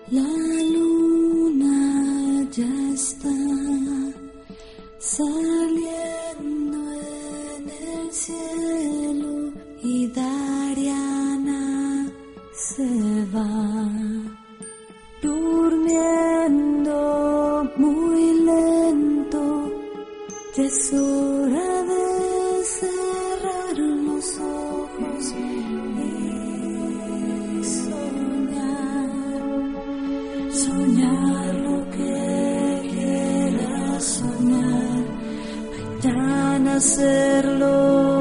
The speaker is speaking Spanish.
La luna ya está saliendo en el cielo y Dariana se va durmiendo muy lento. Ya es hora de cerrar los ojos y soñar lo que quieras soñar, mañana hacerlo.